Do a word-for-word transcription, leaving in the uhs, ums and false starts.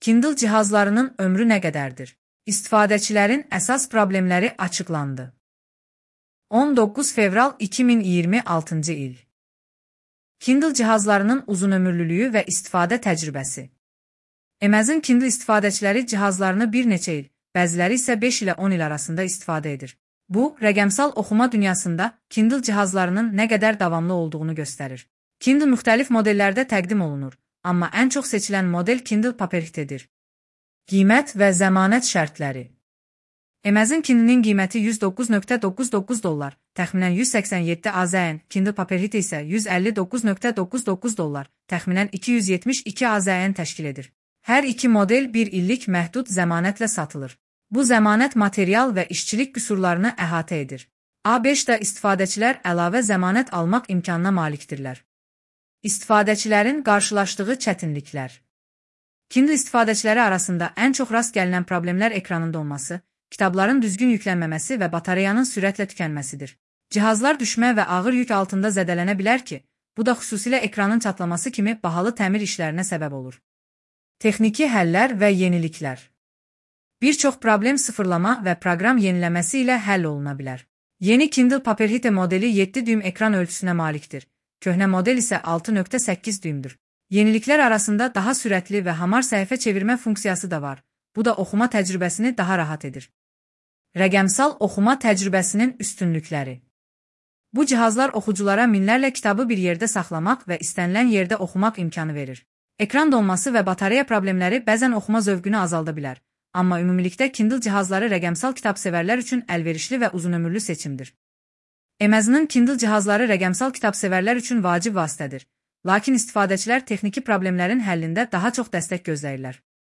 Kindle cihazlarının ömrü nə qədərdir? İstifadəçilərin əsas problemləri açıqlandı. on doqquz fevral iki min iyirmi altıncı il. Kindle cihazlarının uzunömürlülüyü və istifadə təcrübəsi. Amazon Kindle istifadəçiləri cihazlarını bir neçə il, bəziləri isə beş ilə on il arasında istifadə edir. Bu, rəqəmsal oxuma dünyasında Kindle cihazlarının nə qədər davamlı olduğunu göstərir. Kindle müxtəlif modellərdə təqdim olunur, amma ən çox seçilən model Kindle Paperwhite'dir. Qiymət və zəmanət şərtləri. Amazon Kindle'nin qiyməti yüz doqquz nöqtə doqquz doqquz dollar, təxminən yüz səksən yeddi AZN, Kindle Paperwhite isə yüz əlli doqquz nöqtə doqquz doqquz dollar, təxminən iki yüz yetmiş iki AZN təşkil edir. Hər iki model bir illik məhdud zəmanətlə satılır. Bu zəmanət material və işçilik qüsurlarını əhatə edir. A beşdə istifadəçilər əlavə zəmanət almaq imkanına malikdirlər. İstifadəçilərin qarşılaşdığı çətinliklər. Kindle istifadəçiləri arasında ən çox rast gəlinən problemlər ekranın donması, kitabların düzgün yüklənməməsi və batareyanın sürətlə tükənməsidir. Cihazlar düşmə və ağır yük altında zədələnə bilər ki, bu da xüsusilə ekranın çatlaması kimi bahalı təmir işlərinə səbəb olur. Texniki həllər və yeniliklər. Bir çox problem sıfırlama və proqram yeniləməsi ilə həll oluna bilər. Yeni Kindle Paperwhite modeli yeddi düym ekran ölçüsünə malikdir. Köhnə model isə altı nöqtə səkkiz düymdür. Yeniliklər arasında daha sürətli və hamar səhifə çevirmə funksiyası da var. Bu da oxuma təcrübəsini daha rahat edir. Rəqəmsal oxuma təcrübəsinin üstünlükləri. Bu cihazlar oxuculara minlərlə kitabı bir yerdə saxlamaq və istənilən yerdə oxumaq imkanı verir. Ekran donması və batareya problemləri bəzən oxuma zövqünü azalda bilər. Amma ümumilikdə Kindle cihazları rəqəmsal kitabsevərlər üçün əlverişli və uzunömürlü seçimdir. Amazon'ın Kindle cihazları rəqəmsal kitabsevərlər üçün vacib vasitədir. Lakin istifadəçilər texniki problemlərin həllində daha çox dəstək gözləyirlər.